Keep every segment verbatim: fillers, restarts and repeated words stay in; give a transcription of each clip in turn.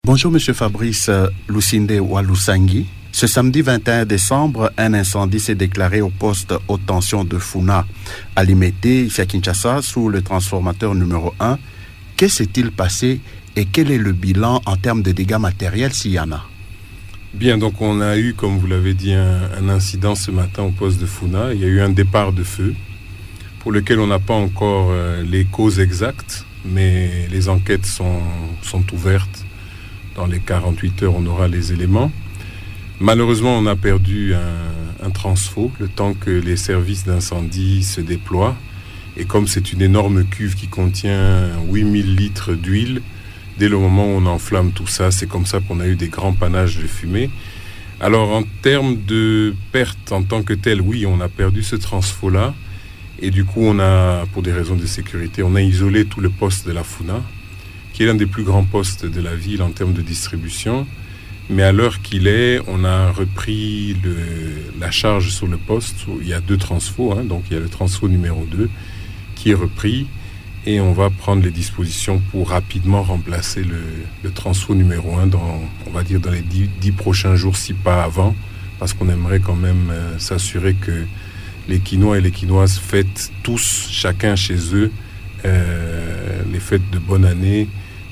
Bonjour Monsieur Fabrice Lusinde Walusangi. Ce samedi vingt et un décembre, un incendie s'est déclaré au poste haute tension de Funa, à Limete, ici à Kinshasa, sous le transformateur numéro un. Que s'est-il passé et quel est le bilan en termes de dégâts matériels s'il y en a? Bien, donc on a eu, comme vous l'avez dit, un, un incident ce matin au poste de Funa. Il y a eu un départ de feu pour lequel on n'a pas encore euh, les causes exactes, mais les enquêtes sont, sont ouvertes. Dans les quarante-huit heures, on aura les éléments. Malheureusement, on a perdu un, un transfo, le temps que les services d'incendie se déploient. Et comme c'est une énorme cuve qui contient huit mille litres d'huile, dès le moment où on enflamme tout ça, c'est comme ça qu'on a eu des grands panaches de fumée. Alors, en termes de perte en tant que telle, oui, on a perdu ce transfo-là. Et du coup, on a, pour des raisons de sécurité, on a isolé tout le poste de la Funa, qui est l'un des plus grands postes de la ville en termes de distribution. Mais à l'heure qu'il est, on a repris le, la charge sur le poste. Il y a deux transfos, hein, donc il y a le transfo numéro deux qui est repris et on va prendre les dispositions pour rapidement remplacer le, le transfo numéro un dans, on va dire, dans les dix, dix prochains jours, si pas avant, parce qu'on aimerait quand même euh, s'assurer que les Quinois et les Quinoises fêtent tous, chacun chez eux, euh, les fêtes de bonne année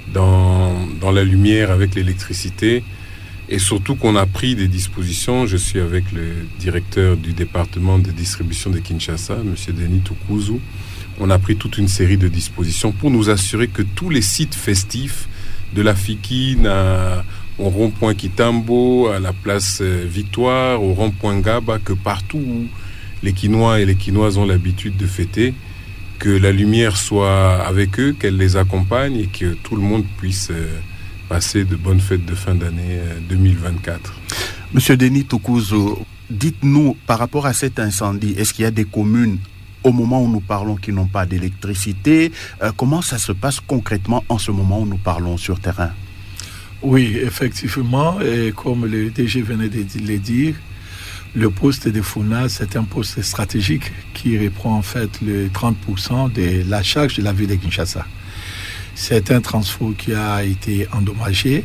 dans, dans la lumière avec l'électricité. Et surtout qu'on a pris des dispositions. Je suis avec le directeur du département de distribution de Kinshasa, M. Denis Tukuzu. On a pris toute une série de dispositions pour nous assurer que tous les sites festifs, de la Fikine à, au rond-point Kitambo, à la place Victoire, au rond-point Gaba, que partout où les Quinois et les Quinoises ont l'habitude de fêter, que la lumière soit avec eux, qu'elle les accompagne et que tout le monde puisse passer de bonnes fêtes de fin d'année deux mille vingt-quatre. Monsieur Denis Tukuzu, dites-nous, par rapport à cet incendie, est-ce qu'il y a des communes, au moment où nous parlons, qui n'ont pas d'électricité? euh, Comment ça se passe concrètement en ce moment où nous parlons sur terrain? Oui, effectivement, et comme le D G venait de le dire, le poste de Funa, c'est un poste stratégique qui reprend en fait le trente pour cent de la charge de la ville de Kinshasa. C'est un transfo qui a été endommagé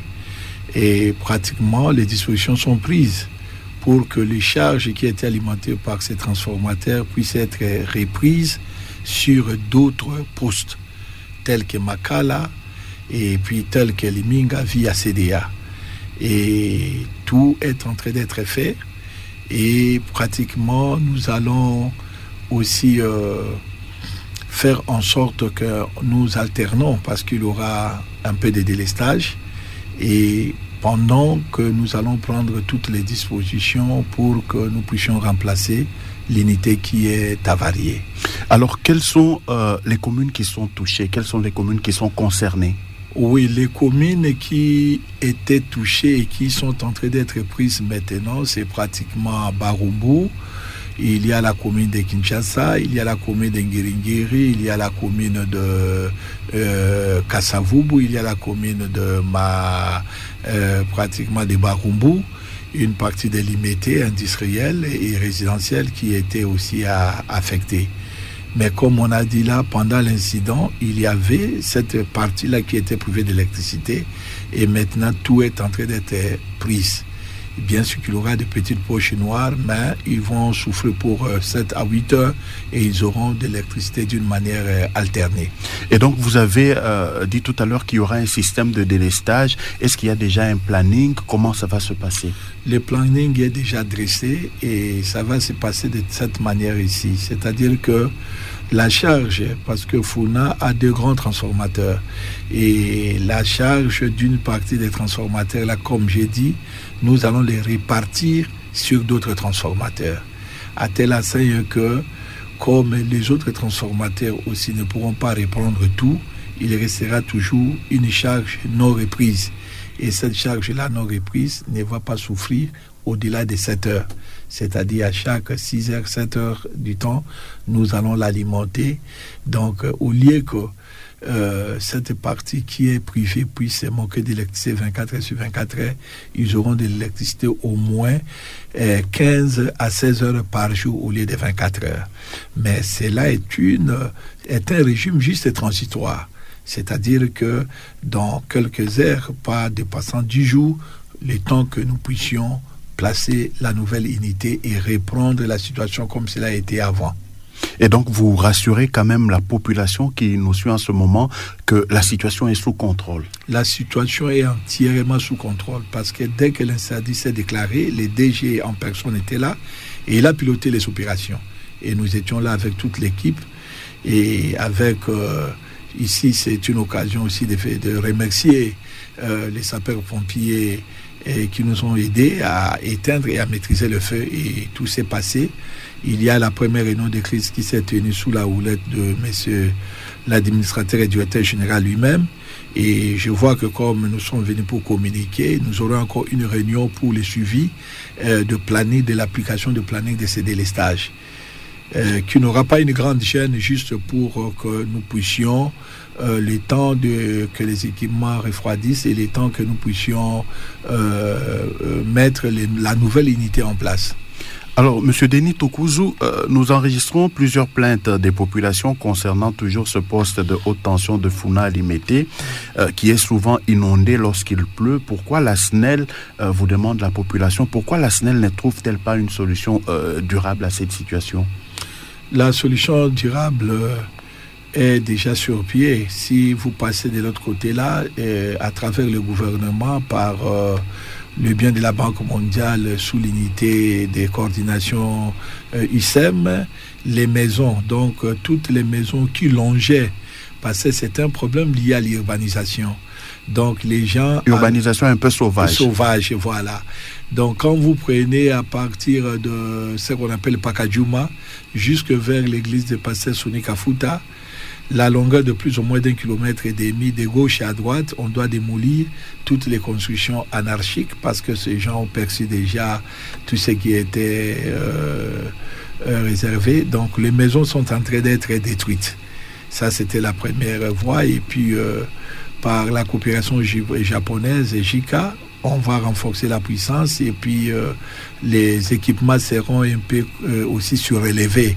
et pratiquement les dispositions sont prises pour que les charges qui étaient alimentées par ces transformateurs puissent être reprises sur d'autres postes tels que Makala et puis tels que Liminga via C D A. Et tout est en train d'être fait et pratiquement nous allons aussi euh, faire en sorte que nous alternons parce qu'il y aura un peu de délestage et pendant que nous allons prendre toutes les dispositions pour que nous puissions remplacer l'unité qui est avariée. Alors, quelles sont euh, les communes qui sont touchées? Quelles sont les communes qui sont concernées? Oui, les communes qui étaient touchées et qui sont en train d'être prises maintenant, c'est pratiquement Barumbu. Il y a la commune de Kinshasa, il y a la commune de Ngiringiri, il y a la commune de euh, Kasavubu, il y a la commune de Ma, euh, pratiquement de Barumbu, une partie de Limete industrielle et résidentielle qui était aussi à, affectée. Mais comme on a dit là, pendant l'incident, il y avait cette partie-là qui était privée d'électricité et maintenant tout est en train d'être pris. Bien sûr qu'il y aura des petites poches noires, mais ils vont souffrir pour sept à huit heures et ils auront de l'électricité d'une manière euh, alternée. Et donc, vous avez euh, dit tout à l'heure qu'il y aura un système de délestage. Est-ce qu'il y a déjà un planning? Comment ça va se passer? Le planning est déjà dressé et ça va se passer de cette manière ici. C'est-à-dire que la charge, parce que Funa a deux grands transformateurs et la charge d'une partie des transformateurs, là, comme j'ai dit, nous allons les répartir sur d'autres transformateurs. À telle enseigne que, comme les autres transformateurs aussi ne pourront pas reprendre tout, il restera toujours une charge non reprise. Et cette charge-là non reprise ne va pas souffrir au-delà de sept heures. C'est-à-dire à chaque six heures, sept heures du temps, nous allons l'alimenter. Donc, au lieu que euh, cette partie qui est privée puisse manquer d'électricité vingt-quatre heures sur vingt-quatre heures, ils auront de l'électricité au moins euh, quinze à seize heures par jour au lieu de vingt-quatre heures. Mais cela est, une, est un régime juste transitoire. C'est-à-dire que dans quelques heures, pas dépassant dix jours, le temps que nous puissions placer la nouvelle unité et reprendre la situation comme cela a été avant. Et donc, vous rassurez quand même la population qui nous suit en ce moment que la situation est sous contrôle? La situation est entièrement sous contrôle parce que dès que l'incendie s'est déclaré, le D G en personne était là et il a piloté les opérations. Et nous étions là avec toute l'équipe et avec, euh, ici, c'est une occasion aussi de, de remercier euh, les sapeurs-pompiers et qui nous ont aidés à éteindre et à maîtriser le feu et tout s'est passé. Il y a la première réunion de crise qui s'est tenue sous la houlette de monsieur l'administrateur et directeur général lui-même. Et je vois que comme nous sommes venus pour communiquer, nous aurons encore une réunion pour le suivi euh, de planning, de l'application de planning de ces délestages. Euh, qui n'aura pas une grande chaîne juste pour euh, que nous puissions, euh, le temps de, que les équipements refroidissent et le temps que nous puissions euh, euh, mettre les, la nouvelle unité en place. Alors, M. Denis Tokouzou, euh, nous enregistrons plusieurs plaintes des populations concernant toujours ce poste de haute tension de Founa à Limete, euh, qui est souvent inondé lorsqu'il pleut. Pourquoi la S N E L, euh, vous demande la population, pourquoi la S N E L ne trouve-t-elle pas une solution euh, durable à cette situation? La solution durable euh, est déjà sur pied. Si vous passez de l'autre côté là, euh, à travers le gouvernement, par... Euh, le bien de la Banque mondiale sous l'unité des coordinations euh, U S E M, les maisons, donc euh, toutes les maisons qui longeaient, parce que c'est un problème lié à l'urbanisation. Donc les gens... Urbanisation un peu sauvage. Sauvage, voilà. Donc quand vous prenez à partir de ce qu'on appelle Pakadjouma, jusque vers l'église de Pasteur Soni Kafuta, la longueur de plus ou moins d'un kilomètre et demi de gauche à droite, on doit démolir toutes les constructions anarchiques parce que ces gens ont perçu déjà tout ce qui était euh, euh, réservé. Donc les maisons sont en train d'être détruites. Ça, c'était la première voie. Et puis, euh, par la coopération japonaise et J I C A, on va renforcer la puissance et puis euh, les équipements seront un peu euh, aussi surélevés.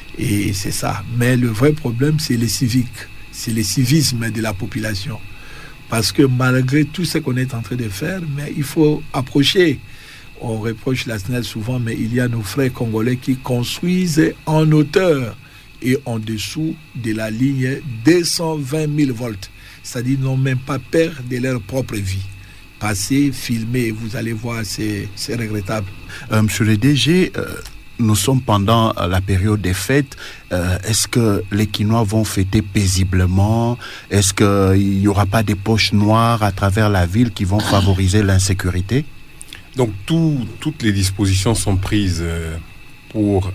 Et c'est ça. Mais le vrai problème, c'est les civiques. C'est le civisme de la population. Parce que malgré tout ce qu'on est en train de faire, mais il faut approcher. On reproche la S N E L souvent, mais il y a nos frères congolais qui construisent en hauteur et en dessous de la ligne deux cent vingt mille volts. C'est-à-dire qu'ils n'ont même pas peur de leur propre vie. Passez, filmez, vous allez voir, c'est, c'est regrettable. Euh, Monsieur le D G... Euh... Nous sommes pendant la période des fêtes. Euh, est-ce que les Quinois vont fêter paisiblement? Est-ce qu'il n'y aura pas des poches noires à travers la ville qui vont favoriser l'insécurité? Donc tout, toutes les dispositions sont prises pour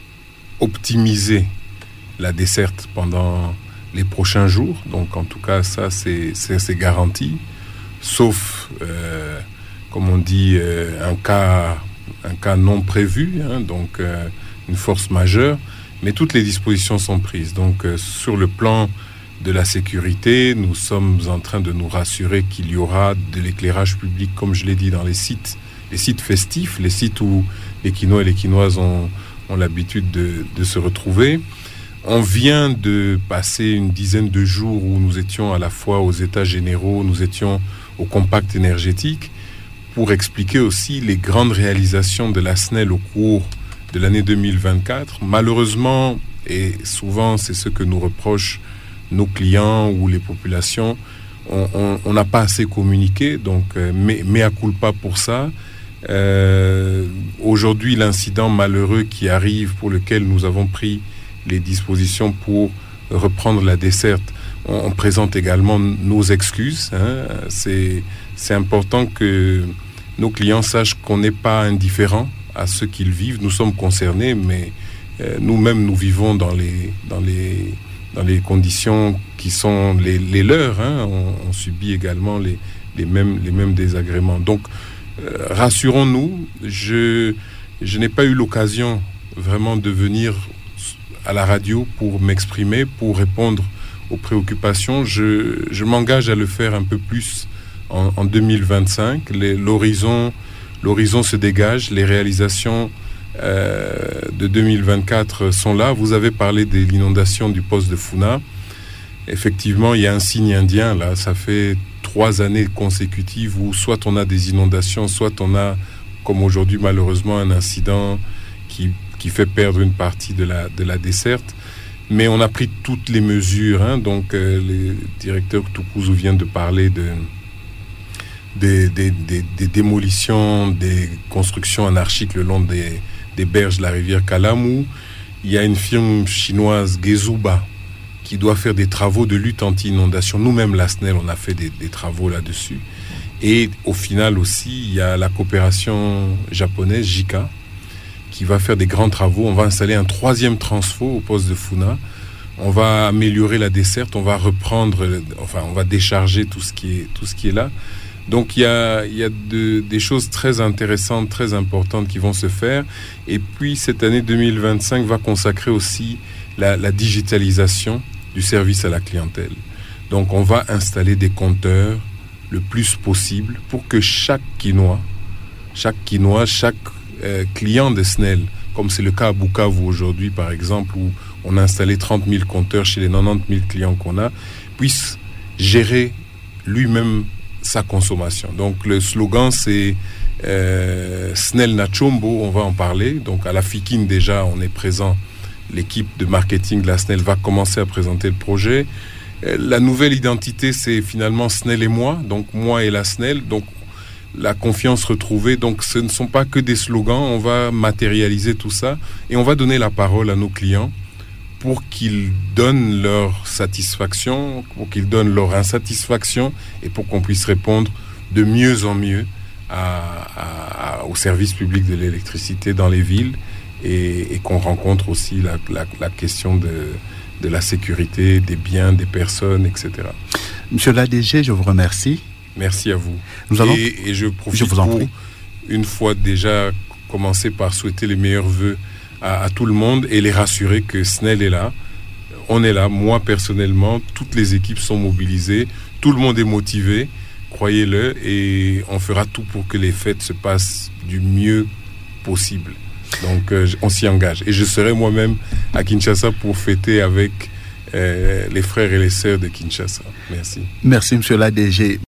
optimiser la desserte pendant les prochains jours. Donc en tout cas, ça c'est, c'est, c'est garanti. Sauf, euh, comme on dit, euh, un cas... un cas non prévu, hein, donc euh, une force majeure, mais toutes les dispositions sont prises. Donc euh, sur le plan de la sécurité, nous sommes en train de nous rassurer qu'il y aura de l'éclairage public, comme je l'ai dit, dans les sites, les sites festifs, les sites où les Quinois et les Quinoises ont, ont l'habitude de, de se retrouver. On vient de passer une dizaine de jours où nous étions à la fois aux États généraux, nous étions au compact énergétique, pour expliquer aussi les grandes réalisations de la S N E L au cours de l'année deux mille vingt-quatre. Malheureusement, et souvent c'est ce que nous reprochent nos clients ou les populations, on n'a pas assez communiqué, donc euh, mea culpa pour ça. Euh, aujourd'hui, l'incident malheureux qui arrive, pour lequel nous avons pris les dispositions pour reprendre la desserte, on, on présente également nos excuses. Hein. C'est, c'est important que nos clients sachent qu'on n'est pas indifférent à ce qu'ils vivent. Nous sommes concernés, mais euh, nous-mêmes, nous vivons dans les, dans les, dans les conditions qui sont les, les leurs. Hein. On, on subit également les, les, mêmes, les mêmes désagréments. Donc, euh, rassurons-nous, je, je n'ai pas eu l'occasion vraiment de venir à la radio pour m'exprimer, pour répondre aux préoccupations. Je, je m'engage à le faire un peu plus en, en deux mille vingt-cinq. Les, l'horizon, l'horizon se dégage, les réalisations euh, de deux mille vingt-quatre sont là. Vous avez parlé de l'inondation du poste de Founa. Effectivement, il y a un signe indien, là. Ça fait trois années consécutives où soit on a des inondations, soit on a, comme aujourd'hui, malheureusement, un incident qui, qui fait perdre une partie de la, de la desserte. Mais on a pris toutes les mesures. Hein. Donc, euh, le directeur Toukouzou vient de parler de, des, des, des, des démolitions, des constructions anarchiques le long des, des berges de la rivière Kalamu. Il y a une firme chinoise, Gezuba, qui doit faire des travaux de lutte anti-inondation. Nous-mêmes, la S N E L, on a fait des, des travaux là-dessus. Et au final aussi, il y a la coopération japonaise, J I C A, qui va faire des grands travaux. On va installer un troisième transfo au poste de Funa. On va améliorer la desserte, on va reprendre, enfin, on va décharger tout ce qui est, tout ce qui est là. Donc, il y a, il y a de, des choses très intéressantes, très importantes qui vont se faire. Et puis, cette année deux mille vingt-cinq va consacrer aussi la, la digitalisation du service à la clientèle. Donc, on va installer des compteurs le plus possible pour que chaque Quinois, chaque Quinois, chaque euh, client de S N E L, comme c'est le cas à Bukavu aujourd'hui, par exemple, où on a installé trente mille compteurs chez les quatre-vingt-dix mille clients qu'on a, puisse gérer lui-même sa consommation. Donc, le slogan, c'est euh, S N E L Nachombo, on va en parler. Donc, à la Fikine, déjà, on est présent. L'équipe de marketing de la S N E L va commencer à présenter le projet. La nouvelle identité, c'est finalement S N E L et moi, donc moi et la S N E L, donc la confiance retrouvée. Donc ce ne sont pas que des slogans, on va matérialiser tout ça et on va donner la parole à nos clients pour qu'ils donnent leur satisfaction, pour qu'ils donnent leur insatisfaction et pour qu'on puisse répondre de mieux en mieux à, à, au service public de l'électricité dans les villes et, et qu'on rencontre aussi la, la, la question de... de la sécurité, des biens, des personnes, et cetera. Monsieur l'A D G, je vous remercie. Merci à vous. Nous allons... et, et je profite je vous en pour, prie. une fois déjà, commencer par souhaiter les meilleurs vœux à, à tout le monde et les rassurer que S N E L est là. On est là, moi personnellement, toutes les équipes sont mobilisées, tout le monde est motivé, croyez-le, et on fera tout pour que les fêtes se passent du mieux possible. Donc, euh, on s'y engage. Et je serai moi-même à Kinshasa pour fêter avec euh, les frères et les sœurs de Kinshasa. Merci. Merci, monsieur l'A D G.